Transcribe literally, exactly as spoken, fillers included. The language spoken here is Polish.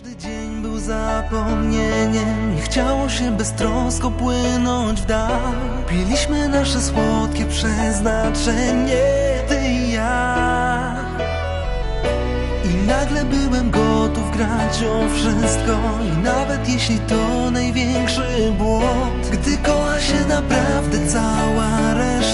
Każdy dzień był zapomnieniem, nie chciało się beztrosko płynąć w dal. Piliśmy nasze słodkie przeznaczenie, ty i ja. I nagle byłem gotów grać o wszystko, i nawet jeśli to największy błąd, gdy kocha się naprawdę cała reszta.